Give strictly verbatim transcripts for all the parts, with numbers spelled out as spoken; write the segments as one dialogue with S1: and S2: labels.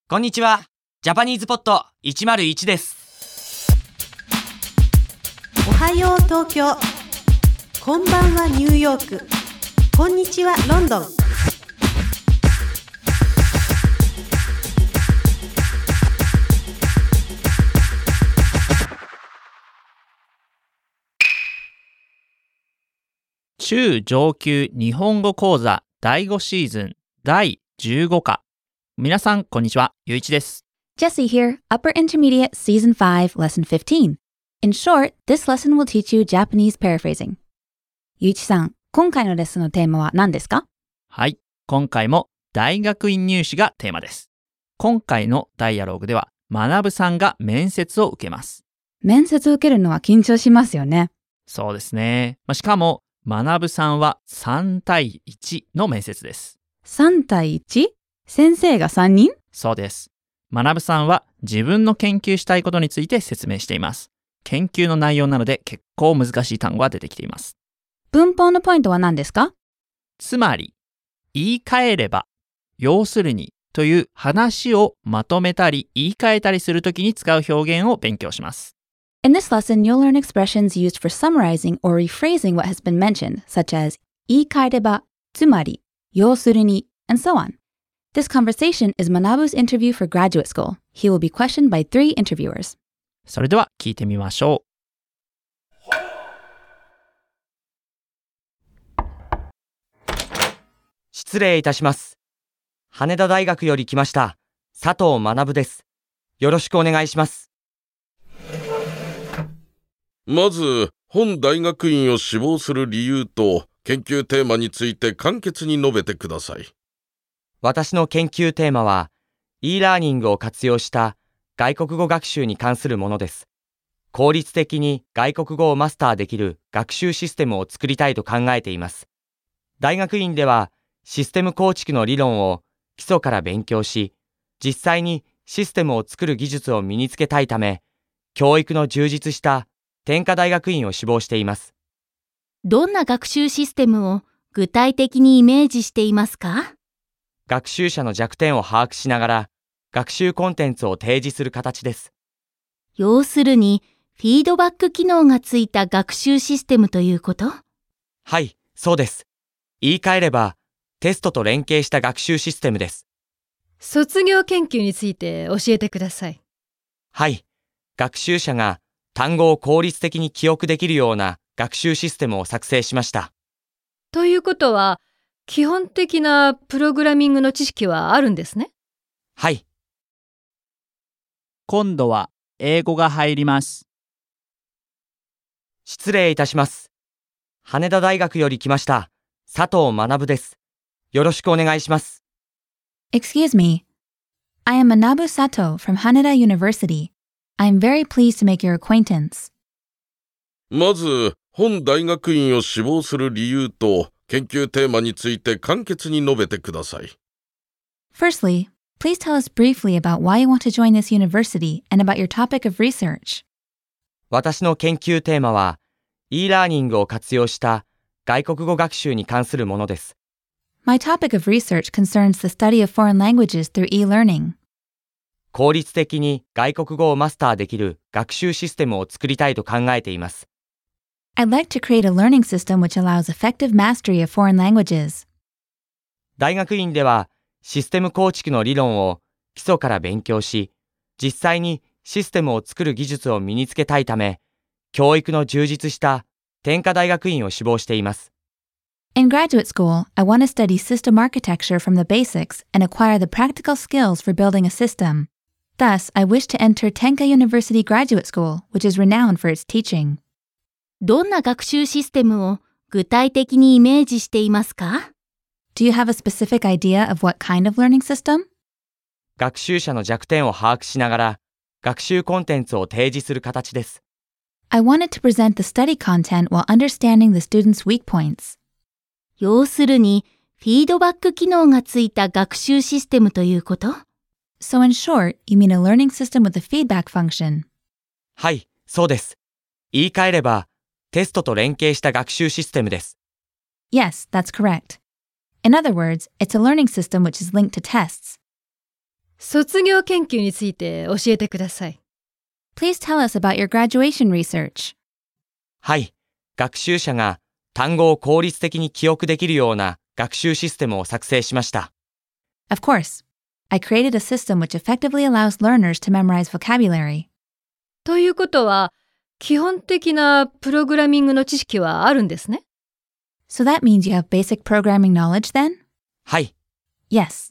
S1: こんにちは。ジャパニーズポットいちまるいちです。
S2: おはよう東京、こんばんはニューヨーク、こんにちはロンドン。
S3: 中上級日本語講座だいごシーズンだいじゅうご課。皆さんこんにちは、ゆういちです。
S4: Jessie here, Upper Intermediate Season five, Lesson fifteen. In short, this lesson will teach you Japanese paraphrasing. ゆういちさん、今回のレッスンのテーマは何ですか？
S3: はい、今回も大学院入試がテーマです。今回のダイアログでは、学さんが面接を受けます。
S4: 面接を受けるのは緊張しますよね。
S3: そうですね。まあ、しかも、学さんはさんたいいちの面接です。
S4: さんたいいち？ 先生がさんにん？
S3: そうです。学さんは自分の研究したいことについて説明しています。研究の内容なので結構難しい単語が出てきています。
S4: 文法のポイントは何ですか？
S3: つまり、言い換えれば、要するにという話をまとめたり言い換えたりするときに使う表現を勉強します。
S4: In this lesson, you'll learn expressions used for summarizing or rephrasing what has been mentioned, such as 言い換えれば、つまり、要するに, and so on. This conversation is Manabu's interview for graduate school. He will be questioned by three interviewers.
S3: それでは聞いてみましょ
S1: う。失礼いたします。羽田大学より来ました佐藤学です。よろしくお願いします。
S5: まず、本大学院を志望する理由と研究テーマについて簡潔に述べてください。
S1: 私の研究テーマは、e ラーニングを活用した外国語学習に関するものです。効率的に外国語をマスターできる学習システムを作りたいと考えています。大学院では、システム構築の理論を基礎から勉強し、実際にシステムを作る技術を身につけたいため、教育の充実した天下大学院を志望しています。
S6: どんな学習システムを具体的にイメージしていますか？
S1: 学習者の弱点を把握しながら、学習コンテンツを提示する形です。
S6: 要するに、フィードバック機能がついた学習システムということ？
S1: はい、そうです。言い換えれば、テストと連携した学習システムです。
S7: 卒業研究について教えてください。
S1: はい、学習者が単語を効率的に記憶できるような学習システムを作成しました。
S7: ということは、基本的なプログラミングの知識はあるんですね。
S1: はい。
S3: 今度は英語が入ります。
S1: 失礼いたします。羽田大学より来ました佐藤学です。よろしくお願いします。
S4: Excuse me. I am Manabu Sato from Haneda University. I am very pleased to make your acquaintance.
S5: まず、本大学院を志望する理由と研究テーマについて簡潔に述べてください。
S4: Firstly, please tell us briefly about why you want to join this university and about your topic of research.
S1: 私の研究テーマは、e ラーニングを活用した外国語学習に関するものです。
S4: My topic of research concerns the study of foreign languages through e-learning.
S1: 効率的に外国語をマスターできる学習システムを作りたいと考えています。
S4: I'd like to create a learning system which allows effective mastery of foreign languages.
S1: 大学院ではシステム構築の理論を基礎から勉強し、実際にシステムを作る技術を身につけたいため、教育の充実した天下大学院を志望しています。
S4: In graduate school, I want to study system architecture from the basics and acquire the practical skills for building a system. Thus, I wish to enter Tenka University Graduate School, which is renowned for its teaching.
S6: どんな学習システムを具体的にイメージしていますか？
S4: Do you have a specific idea of what kind of learning system?
S1: 学習者の弱点を把握しながら、学習コンテンツを提示する形です。
S4: I wanted to present the study content while understanding the students' weak points.
S6: 要するに、フィードバック機能がついた学習システムということ？
S4: So in short, you mean a learning system with a feedback function.
S1: はい、そうです。言い換えれば、テストと連携した学習システムです。
S4: Yes, that's correct. In other words, it's a learning system which is linked to tests.
S7: 卒業研究について教えてください。
S4: Please tell us about your graduation research.
S1: はい。学習者が単語を効率的に記憶できるような学習システムを作成しました。
S4: Of course. I created a system which effectively allows learners to memorize vocabulary.
S7: ということは、基本的なプログラミングの知識はあるんですね。
S4: So that means you have basic programming knowledge then?
S1: はい。
S4: Yes.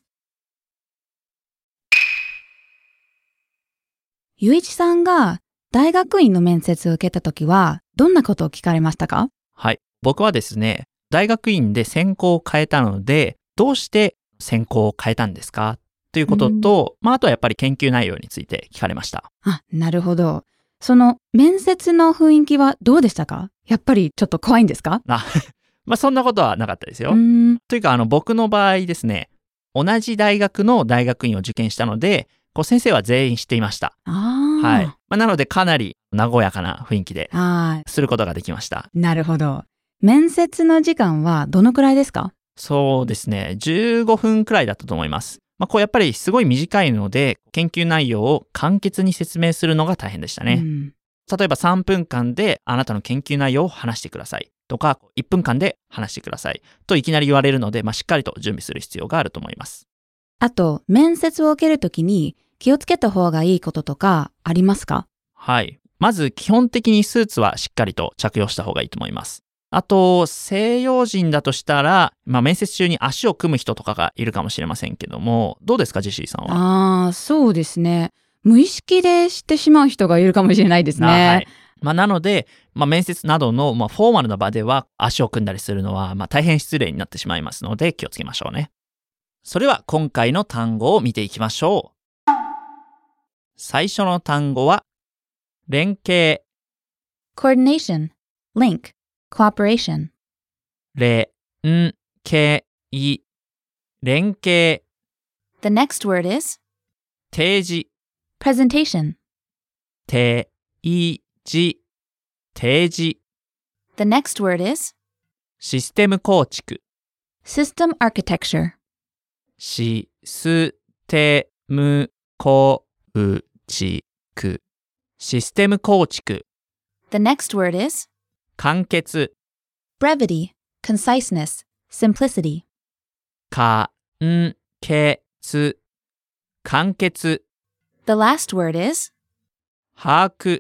S4: ゆういちさんが大学院の面接を受けたときは、どんなことを聞かれましたか？
S3: はい。僕はですね、大学院で専攻を変えたので、どうして専攻を変えたんですかということと、まあ、あとはやっぱり研究内容について聞かれました。
S4: あ、なるほど。その面接の雰囲気はどうでしたか？やっぱりちょっと怖いんですか？
S3: あ、まあそんなことはなかったですよ。
S4: うーん。
S3: というか、あの、僕の場合ですね、同じ大学の大学院を受験したので、こう先生は全員知っていました。
S4: ああ。
S3: はい。まあ、なのでかなり和やかな雰囲気で
S4: ああ。
S3: することができました。
S4: なるほど。面接の時間はどのくらいですか？
S3: そうですね、じゅうごふんくらいだったと思います。まあ、こうやっぱりすごい短いので、研究内容を簡潔に説明するのが大変でしたね。
S4: うん、
S3: 例えばさんぷんかんであなたの研究内容を話してくださいとか、いっぷんかんで話してくださいといきなり言われるので、まあ、しっかりと準備する必要があると思います。
S4: あと、面接を受けるときに気をつけた方がいいこととかありますか？
S3: はい。まず基本的にスーツはしっかりと着用した方がいいと思います。あと、西洋人だとしたら、まあ、面接中に足を組む人とかがいるかもしれませんけども、どうですか、ジェシーさんは。
S4: ああ、そうですね。無意識でしてしまう人がいるかもしれないですね。
S3: はい。まあ、なので、まあ、面接などの、まあ、フォーマルな場では足を組んだりするのは、まあ、大変失礼になってしまいますので気をつけましょうね。それは今回の単語を見ていきましょう。最初の単語は、連携。
S4: coordination, link, cooperation.
S3: 連携、連携。
S4: The next word is
S3: 提示、
S4: presentation.
S3: 提示、提示。
S4: The next word is
S3: システム構築、
S4: system architecture.
S3: システム構築、システム構築。
S4: The next word is
S3: 簡潔、
S4: brevity, conciseness, simplicity.
S3: 簡潔、簡潔。
S4: The last word is
S3: 把握、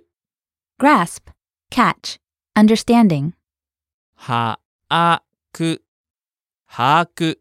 S4: grasp, catch, understanding.
S3: 把握、把握。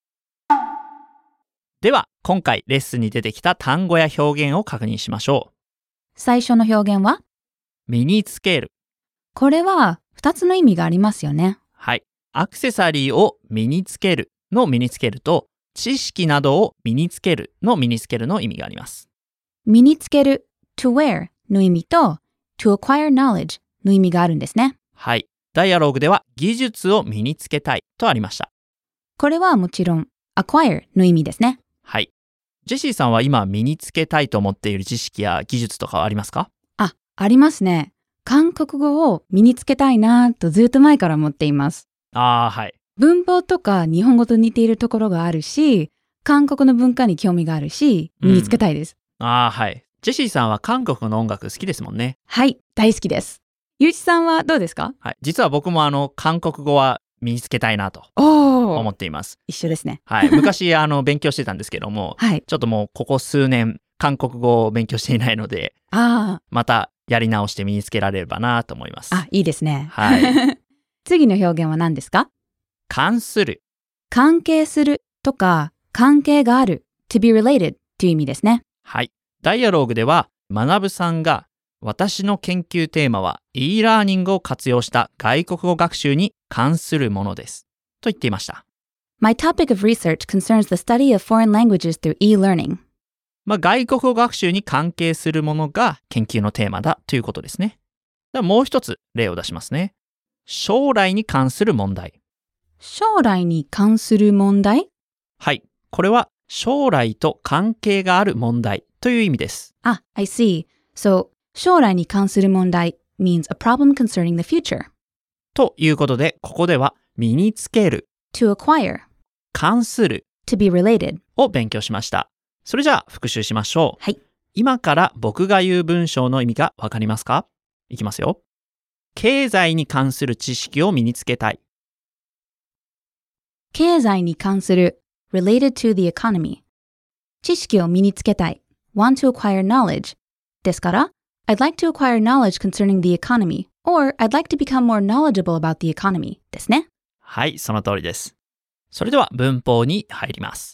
S3: では、今回レッスンに出てきた単語や表現を確認しましょう。
S4: 最初の表現は
S3: 身につける。
S4: これは二つの意味がありますよね。
S3: はい。アクセサリーを身につけるの身につけると、知識などを身につけるの身につけるの意味があります。
S4: 身につける to wear の意味と to acquire knowledge の意味があるんですね。
S3: はい。ダイアログでは技術を身につけたいとありました。
S4: これはもちろん acquire の意味ですね。
S3: はい。ジェシーさんは今身につけたいと思っている知識や技術とかはありますか？
S4: あ、ありますね。韓国語を身につけたいなぁとずっと前から思っています。
S3: ああ、はい。
S4: 文法とか日本語と似ているところがあるし、韓国の文化に興味があるし、身につけたいです。
S3: うん、ああ、はい。ジェシーさんは韓国の音楽好きですもんね。
S4: はい、大好きです。ゆういちさんはどうですか？
S3: はい。実は僕もあの、韓国語は身につけたいなと思っています。
S4: 一緒ですね。
S3: はい。昔あの勉強してたんですけども、
S4: はい、
S3: ちょっともうここ数年韓国語を勉強していないので、
S4: あ
S3: またやり直して身につけられればなと思います。
S4: あ、いいですね。
S3: はい。
S4: 次の表現は何ですか？
S3: 関する。
S4: 関係するとか関係がある to be related という意味ですね。
S3: はい。ダイアローグでは学さんが私の研究テーマは e ラーニングを活用した外国語学習に関するものですと言っていました。
S4: My topic of research concerns the study of foreign languages through e-learning.
S3: まあ、外国語学習に関係するものが研究のテーマだということですね。ではもう一つ例を出しますね。将来に関する問題。
S4: 将来に関する問題？
S3: はい。これは将来と関係がある問題という意味です。
S4: あ、I see. So, 将来に関する問題 means a problem concerning the future.
S3: ということで、ここでは身につける、
S4: to acquire,
S3: 関する
S4: to be related
S3: を勉強しました。 それじゃあ復習しましょう。
S4: はい。
S3: 今から僕が言う文章の意味がわかりますか？いきますよ。経済に関する知識を身につけたい。
S4: 経済に関する related to the economy。知識を身につけたい want to acquire knowledge ですから I'd like to acquire knowledge concerning the economy or I'd like to become more knowledgeable about the economy ですね。
S3: はい、その通りです。それでは文法に入ります。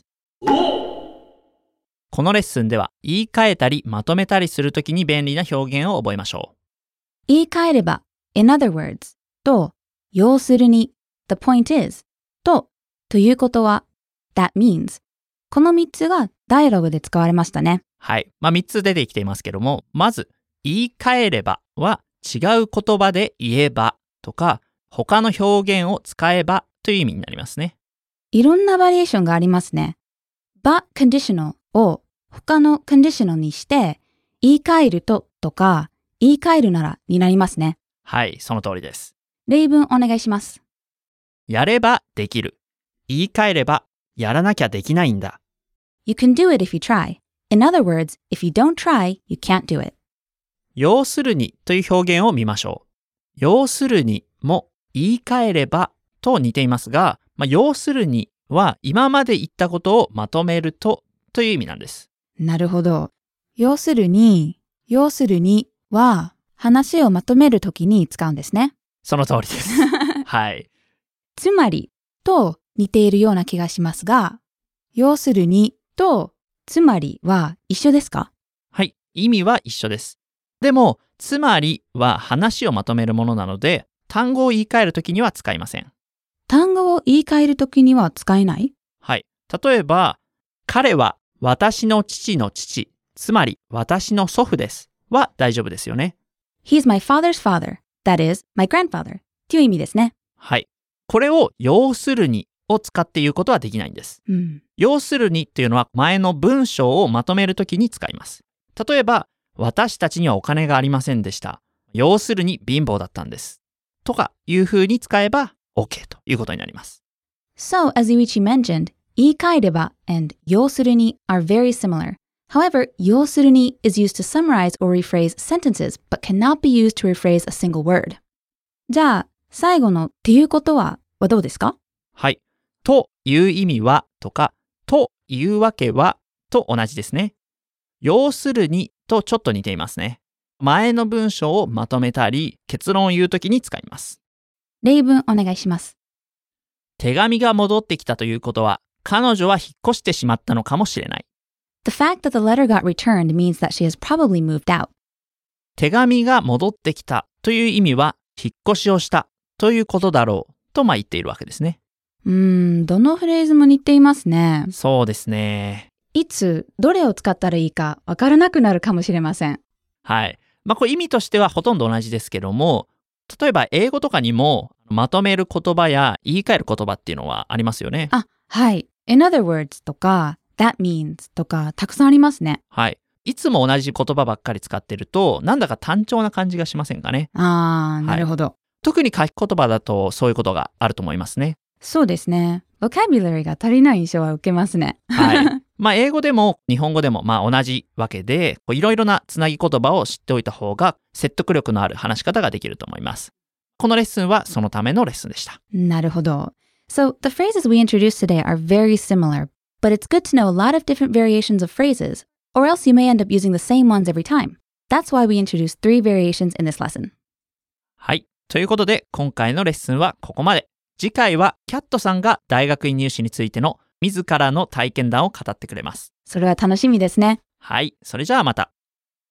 S3: このレッスンでは言い換えたりまとめたりするときに便利な表現を覚えましょう。
S4: 言い換えれば in other words と要するに the point is とということは that means このみっつがダイアログで使われましたね。
S3: はい。まあみっつ出てきていますけども、まず言い換えればは違う言葉で言えばとか他の表現を使えばという意味になりますね。
S4: いろんなバリエーションがありますね。but conditional を他の conditional にして言い換えるととか言い換えるならになりますね。
S3: はい、その通りです。
S4: 例文お願いします。
S3: やればできる。言い換えればやらなきゃできないんだ。
S4: You can do it if you try. In other words, if you don't try, you can't do it.
S3: 要するにという表現を見ましょう。要するにも言い換えればと似ていますが、まあ、要するには今まで言ったことをまとめるとという意味なんです。
S4: なるほど。要するに、要するには話をまとめるときに使うんですね。
S3: その通りです。はい。
S4: つまりと似ているような気がしますが、要するにとつまりは一緒ですか？
S3: はい、意味は一緒です。でも、つまりは話をまとめるものなので、単語を言い換えるときには使いません。
S4: 単語を言い換えるときには使えない？
S3: はい。例えば、彼は私の父の父、つまり私の祖父ですは大丈夫ですよね。
S4: He's my father's father, that is, my grandfather という意味ですね。
S3: はい。これを要するにを使って言うことはできないんです。
S4: うん、
S3: 要するにっていうのは前の文章をまとめるときに使います。例えば、私たちにはお金がありませんでした。要するに貧乏だったんです。とかいう風に使えば OK ということになります。
S4: So, as Yuichi mentioned, 言い換えれば and 要するに are very similar. However, 要するに is used to summarize or rephrase sentences, but cannot be used to rephrase a single word. じゃあ、最後のっていうことははどうですか？
S3: はい。という意味はとか、というわけはと同じですね。要するにとちょっと似ていますね。前の文章をまとめたり、結論を言うときに使います。
S4: 例文お願いします。
S3: 手紙が戻ってきたということは、彼女は引っ越してしまったのかもしれない。
S4: The fact that the letter got returned means that she has probably moved out.
S3: 手紙が戻ってきたという意味は、引っ越しをしたということだろうとまあ言っているわけですね。
S4: うーん、どのフレーズも似ていますね。
S3: そうですね。
S4: いつ、どれを使ったらいいかわからなくなるかもしれません。
S3: はい。まあこれ意味としてはほとんど同じですけども、例えば英語とかにもまとめる言葉や言い換える言葉っていうのはありますよね。
S4: あ、はい。In other words とか that means とかたくさんありますね。
S3: はい。いつも同じ言葉ばっかり使ってると、なんだか単調な感じがしませんかね。
S4: あー、なるほど。はい、
S3: 特に書き言葉だとそういうことがあると思いますね。
S4: そうですね。vocabulary が足りない印象は受けますね。
S3: はい。まあ英語でも日本語でもまあ同じわけで、いろいろなつなぎ言葉を知っておいた方が説得力のある話し方ができると思います。このレッスンはそのためのレッスンでした。
S4: なるほど。So, the phrases we introduced today are very similar, but it's good to know a lot of different variations of phrases, or else you may end up using the same ones every time. That's why we introduced three variations in this lesson.
S3: はい。ということで、今回のレッスンはここまで。次回はキャットさんが大学院入試についての自らの体験談を語ってくれます。
S4: それは楽しみですね。
S3: はい。それじゃあまた。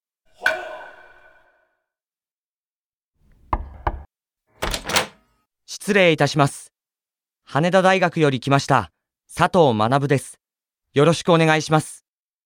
S1: 失礼いたします。羽田大学より来ました佐藤学です。よろしくお願いします。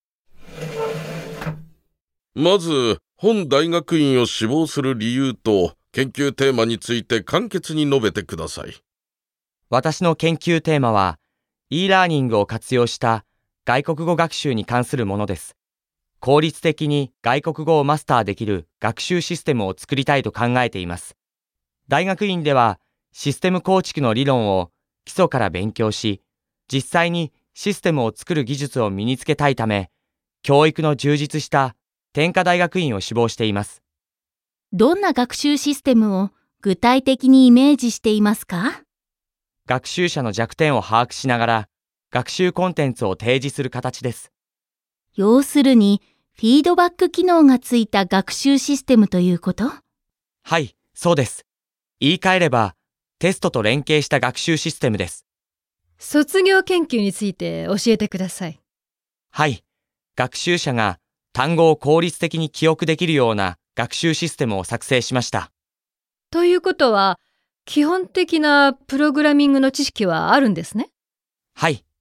S5: まず、本大学院を志望する理由と研究テーマについて簡潔に述べてください。
S1: 私の研究テーマは e ラーニングを活用した外国語学習に関するものです。効率的に外国語をマスターできる学習システムを作りたいと考えています。大学院ではシステム構築の理論を基礎から勉強し、実際にシステムを作る技術を身につけたいため、 教育の充実した天下大学院を志望しています。
S6: どんな学習システムを具体的にイメージしていますか？
S1: 学習者の弱点を把握しながら学習コンテンツを提示する形です。
S6: 要するに、フィードバック機能がついた学習システムということ？
S1: はい、そうです。言い換えれば、テストと連携した学習システムです。
S7: 卒業研究について教えてください。
S1: はい、学習者が単語を効率的に記憶できるような学習システムを作成しました。
S7: ということは、基本的なプログラミングの知識はあるんですね。
S1: はい、